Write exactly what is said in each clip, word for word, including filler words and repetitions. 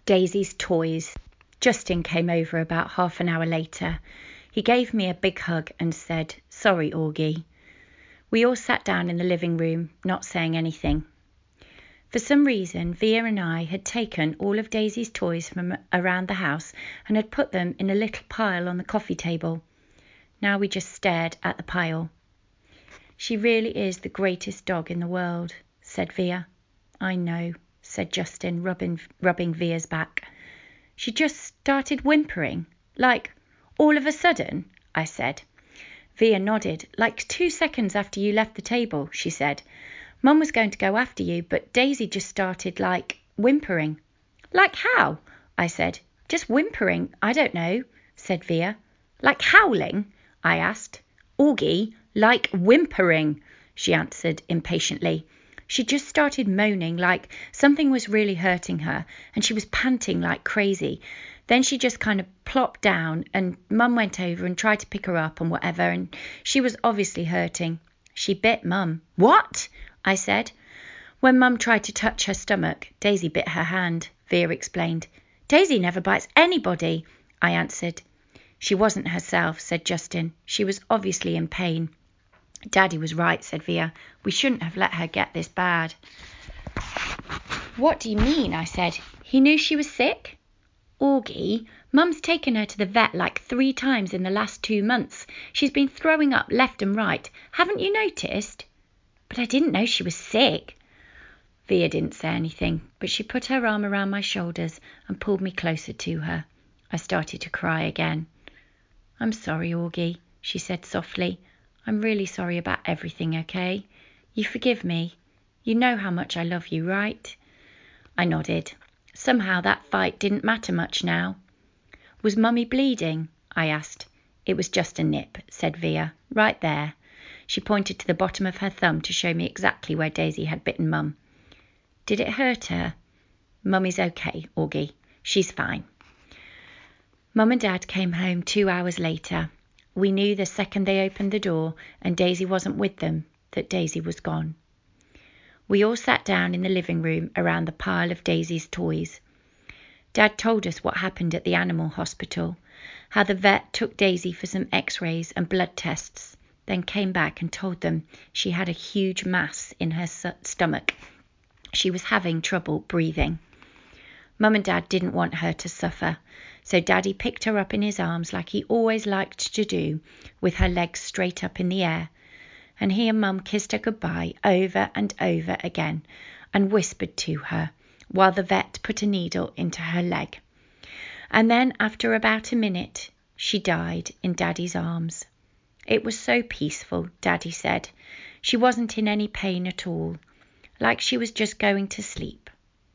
Daisy's toys. Justin came over about half an hour later. He gave me a big hug and said, "Sorry, Augie." We all sat down in the living room, not saying anything. For some reason, Via and I had taken all of Daisy's toys from around the house and had put them in a little pile on the coffee table. Now we just stared at the pile. "She really is the greatest dog in the world," said Via. "I know," said Justin, rubbing, rubbing Via's back. "She just started whimpering, like, all of a sudden," I said. Via nodded. "Like two seconds after you left the table," she said. "Mum was going to go after you, but Daisy just started, like, whimpering." "Like how?" I said. "Just whimpering, I don't know," said Via. "Like howling?" I asked. "Augie, like whimpering," she answered impatiently. She just started moaning like something was really hurting her, and she was panting like crazy. Then she just kind of plopped down, and Mum went over and tried to pick her up and whatever, and she was obviously hurting. She bit Mum. "What?" I said. "When Mum tried to touch her stomach, Daisy bit her hand," Via explained. "Daisy never bites anybody," I answered. "She wasn't herself," said Justin. "She was obviously in pain." "Daddy was right," said Via. "We shouldn't have let her get this bad." "What do you mean?" I said. "He knew she was sick?" "Augie, Mum's taken her to the vet like three times in the last two months. She's been throwing up left and right. Haven't you noticed?" "But I didn't know she was sick." Via didn't say anything, but she put her arm around my shoulders and pulled me closer to her. I started to cry again. "I'm sorry, Augie," she said softly. "I'm really sorry about everything, okay? You forgive me? You know how much I love you, right?" I nodded. Somehow that fight didn't matter much now. "Was Mummy bleeding?" I asked. "It was just a nip," said Via. "Right there." She pointed to the bottom of her thumb to show me exactly where Daisy had bitten Mum. "Did it hurt her?" "Mummy's okay, Augie. She's fine." Mum and Dad came home two hours later. We knew the second they opened the door and Daisy wasn't with them that Daisy was gone. We all sat down in the living room around the pile of Daisy's toys. Dad told us what happened at the animal hospital, how the vet took Daisy for some x-rays and blood tests, then came back and told them she had a huge mass in her stomach. She was having trouble breathing. Mum and Dad didn't want her to suffer, so Daddy picked her up in his arms like he always liked to do, with her legs straight up in the air, and he and Mum kissed her goodbye over and over again and whispered to her while the vet put a needle into her leg. And then, after about a minute, she died in Daddy's arms. It was so peaceful, Daddy said. She wasn't in any pain at all, like she was just going to sleep.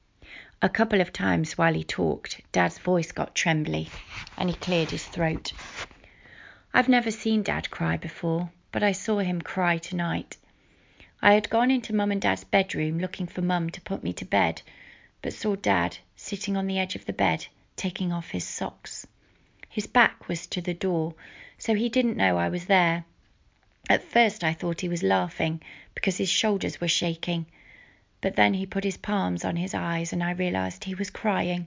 A couple of times while he talked, Dad's voice got trembly and he cleared his throat. I've never seen Dad cry before, but I saw him cry tonight. I had gone into Mum and Dad's bedroom looking for Mum to put me to bed, but saw Dad sitting on the edge of the bed, taking off his socks. His back was to the door, so he didn't know I was there. At first I thought he was laughing because his shoulders were shaking, but then he put his palms on his eyes and I realised he was crying.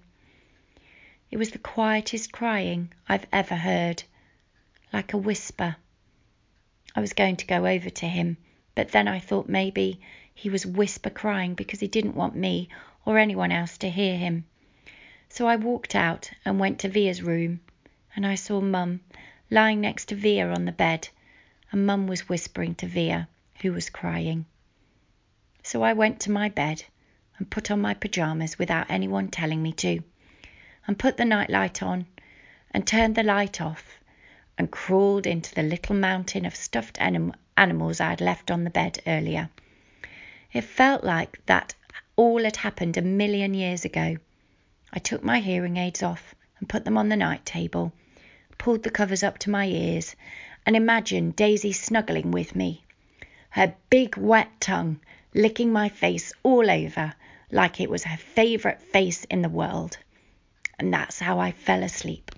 It was the quietest crying I've ever heard, like a whisper. I was going to go over to him, but then I thought maybe he was whisper crying because he didn't want me or anyone else to hear him. So I walked out and went to Via's room, and I saw Mum lying next to Via on the bed, and Mum was whispering to Via, who was crying. So I went to my bed and put on my pyjamas without anyone telling me to, and put the nightlight on and turned the light off and crawled into the little mountain of stuffed anim- animals I had left on the bed earlier. It felt like that all had happened a million years ago. I took my hearing aids off and put them on the night table, pulled the covers up to my ears, and imagined Daisy snuggling with me, her big wet tongue licking my face all over like it was her favourite face in the world. And that's how I fell asleep.